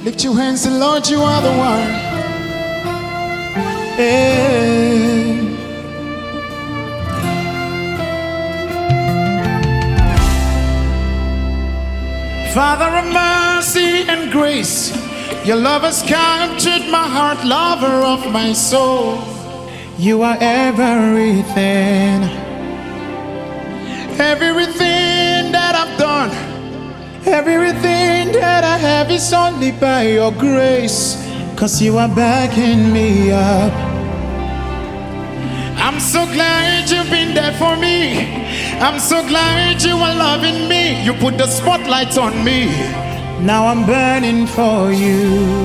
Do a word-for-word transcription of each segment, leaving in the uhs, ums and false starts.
Lift your hands and Lord, you are the one. Hey. Father of mercy and grace, your love has captured my heart, lover of my soul. You are everything, everything that I've done, everything that I have is only by your grace, 'cause you are backing me up. I'm so glad you've been there for me. I'm so glad you are loving me. You put the spotlight on me. Now I'm burning for you.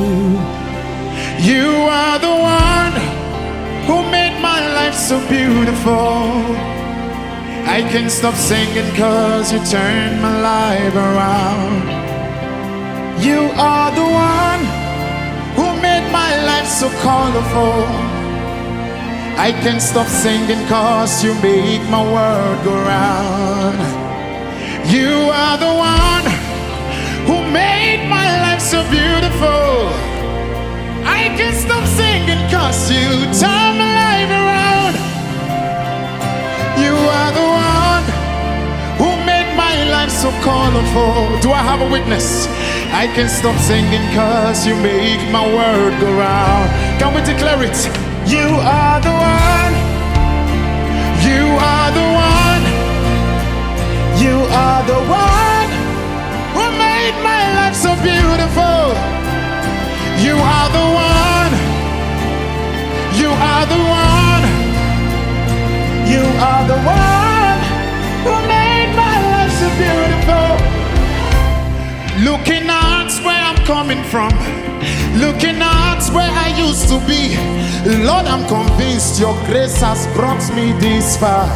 You are the one who made my life so beautiful. I can't stop singing 'cause you turned my life around. You are the one who made my life so colorful. I can't stop singing 'cause you make my world go round. You are the one who made my life so beautiful. I can't stop singing 'cause you turn my life around. You are the one who made my life so colorful. Do I have a witness? I can't stop singing 'cause you make my world go round. Can we declare it? You are the one. You are the one. You are the one who made my life so beautiful. You are the one. You are the one. You are the one who made my life so beautiful. Looking at where I'm coming from, looking at where I used to be, Lord, I'm convinced your grace has brought me this far.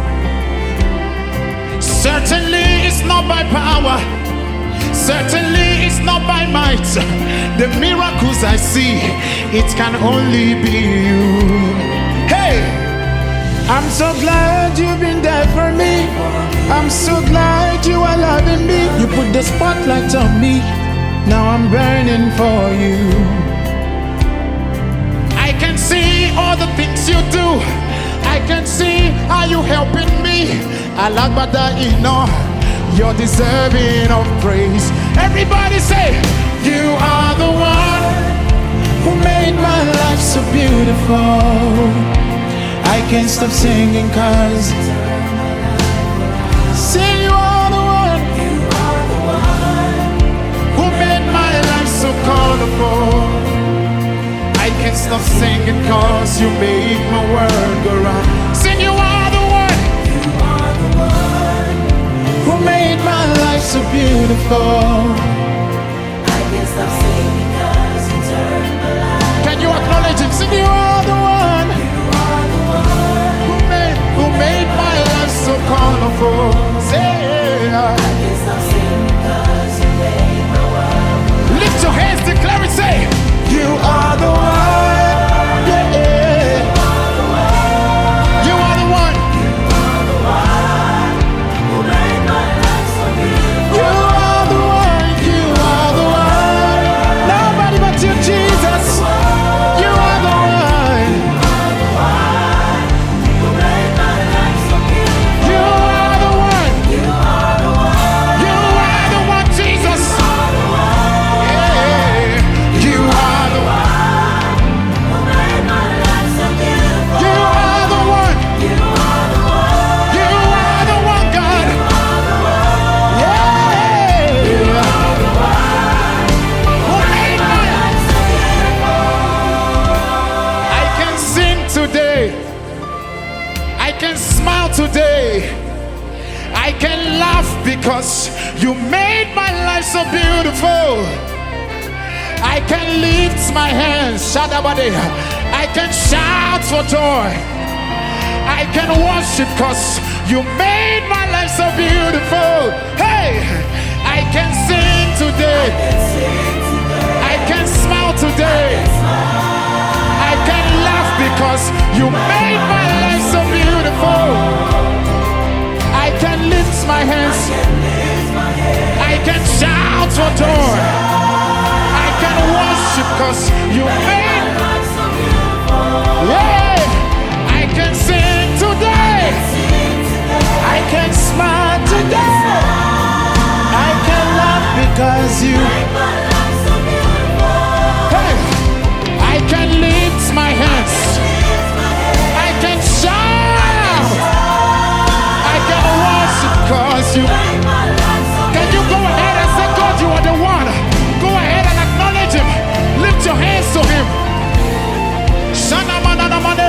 Certainly it's not by power, certainly it's not by might. The miracles I see, it can only be you. Hey, I'm so glad you've been there for me. I'm so glad you are loving me. You put the spotlight on me. Now I'm burning for you. I can see all the things you do. I can see how you helping me. Alagbada ino, you're deserving of praise. Everybody say, you are the one who made my life so beautiful. I can't stop singing 'cause say you are the one. You are the one who made my life so colorful. I can't stop singing 'cause you make my world go round. Sing, you are the one. You are the one who made my life so beautiful. I can't stop singing 'cause you turned my life. Can you acknowledge him? Sing, you are the one. You are the one who made, who made my life so colorful. Say, I can't stop singing 'cause you made my world go round. Lift your hands, declare it, say, you are the one. Yeah, yeah. You are the one. You are the one who made my life so beautiful. You are the one. You are the one. Nobody but you, Jesus. You are the one. You are the one who made my life so beautiful. You are the one. You are the one. You are the one, Jesus. You are the one. Yeah. You are the one. Today I can laugh because you made my life so beautiful. I can lift my hands, Shadabade. I can shout for joy. I can worship because you made my life so beautiful. Hey, I can sing today. I can smile today. I can laugh because you made my life so beautiful. I can lift my hands. I can shout for joy. I can worship cause you made. Yeah, I can sing today. I can smile today. I can laugh because you. Hey, I can lift my hands. I can shout. I can worship cause you. Can you go ahead and say, God, you are the one? Go ahead and acknowledge him. Lift your hands to him. Shana manana mane.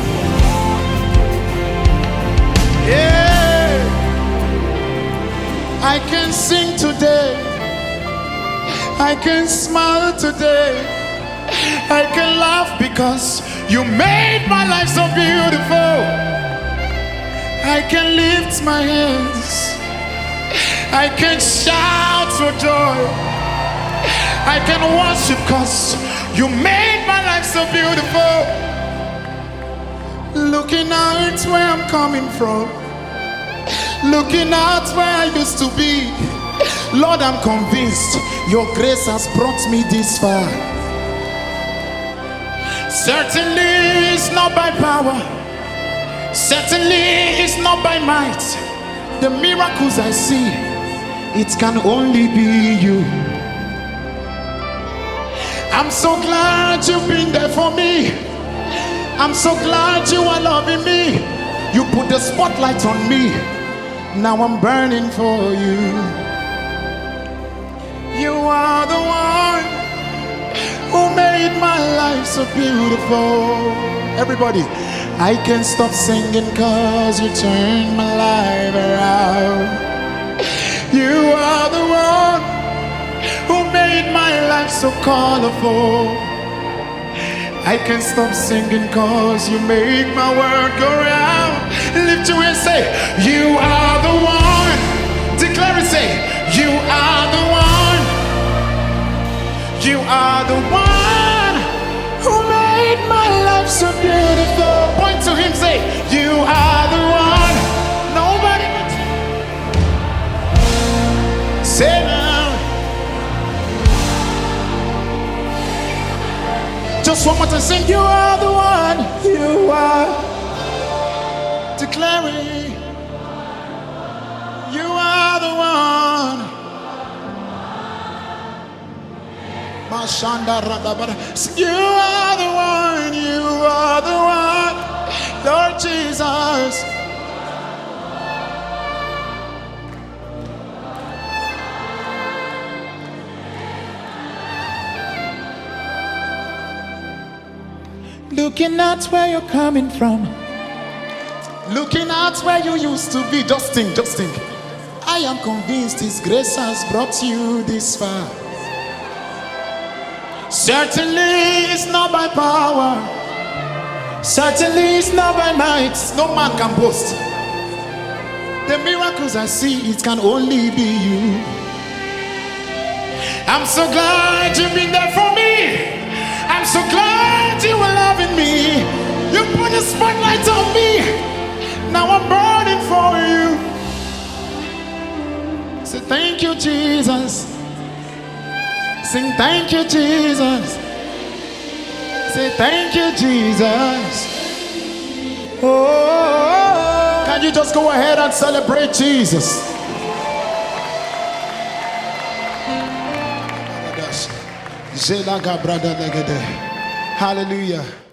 Yeah. I can sing today. I can smile today. I can laugh because you made my life so beautiful. I can lift my hands. I can shout for joy. I can worship cause you made my life so beautiful. Looking out where I'm coming from, looking out where I used to be, Lord, I'm convinced your grace has brought me this far. Certainly it's not by power, certainly it's not by might. The miracles I see, it can only be you. I'm so glad you've been there for me. I'm so glad you are loving me. You put the spotlight on me. Now I'm burning for you. You are the one who made my life so beautiful. Everybody, I can't stop singing cause you turned my life around. You are the one who made my life so colorful. I can't stop singing cause you make my world go round. Lift your hands, say, you are the one. Declare it, say, you are the one. You are the one who made my life so beautiful. Point to him, say, you are the one. Nobody but you. Say now. Just one more time, sing, you are the one. You are. Declaring, you are the one. Mashanda Radabara. You are the one. You are the one. Lord Jesus. Looking at where you're coming from, looking at where you used to be. Just think, just think. I am convinced his grace has brought you this far. Certainly it's not by power, certainly it's not by might. No man can boast. The miracles I see, it can only be you. I'm so glad you've been there for me. I'm so glad you were loving me. You put a spotlight on me. Now I'm burning for you. Say thank you, Jesus. Sing thank you, Jesus. Say thank you, Jesus. Oh, can you just go ahead and celebrate Jesus? Hallelujah.